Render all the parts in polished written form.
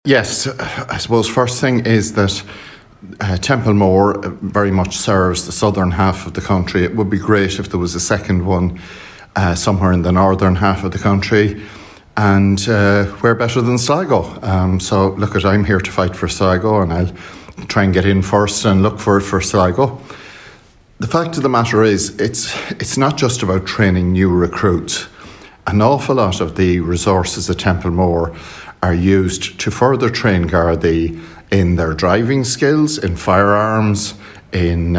Yes, I suppose first thing is that Templemore very much serves the southern half of the country. It would be great if there was a second one somewhere in the northern half of the country, and we're better than Sligo. So look, I'm here to fight for Sligo, and I'll try and get in first and look for Sligo. The fact of the matter is, it's not just about training new recruits. An awful lot of the resources at Templemore are used to further train Gardaí in their driving skills, in firearms, in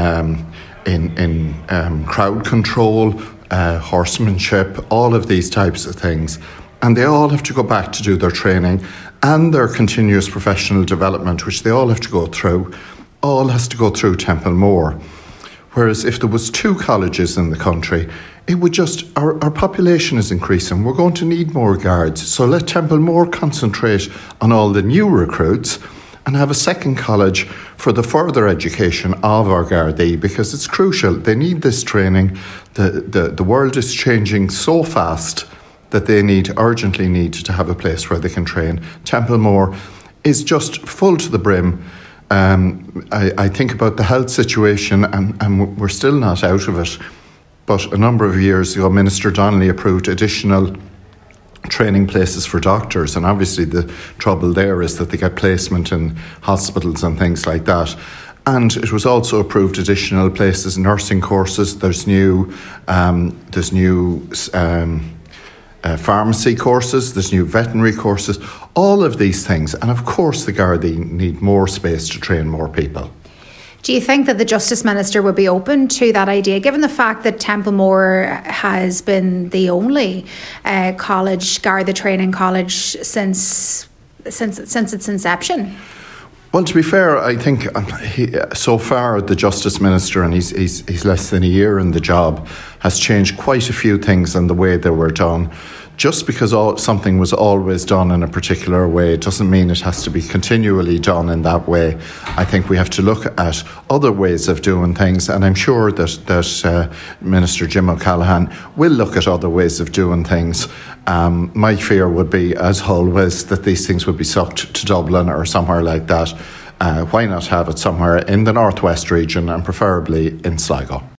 crowd control, horsemanship, all of these types of things. And they all have to go back to do their training and their continuous professional development, which they all have to go through, all has to go through Templemore. Whereas if there was two colleges in the country, it would just, our population is increasing. We're going to need more guards. So let Templemore concentrate on all the new recruits and have a second college for the further education of our Gardaí, because it's crucial. They need this training. The world is changing so fast that they urgently need to have a place where they can train. Templemore is just full to the brim. I think about the health situation, and we're still not out of it. But a number of years ago, Minister Donnelly approved additional training places for doctors, and obviously the trouble there is that they get placement in hospitals and things like that. And it was also approved additional places, nursing courses. There's new pharmacy courses, there's new veterinary courses, all of these things. And of course the Gardaí need more space to train more people. Do you think that the Justice Minister would be open to that idea, given the fact that Templemore has been the only Garda training college since its inception? Well, to be fair, I think so far the Justice Minister, and he's less than a year in the job, has changed quite a few things in the way they were done. Just because something was always done in a particular way doesn't mean it has to be continually done in that way. I think we have to look at other ways of doing things, and I'm sure that Minister Jim O'Callaghan will look at other ways of doing things. My fear would be, as always, that these things would be sucked to Dublin or somewhere like that. Why not have it somewhere in the northwest region, and preferably in Sligo?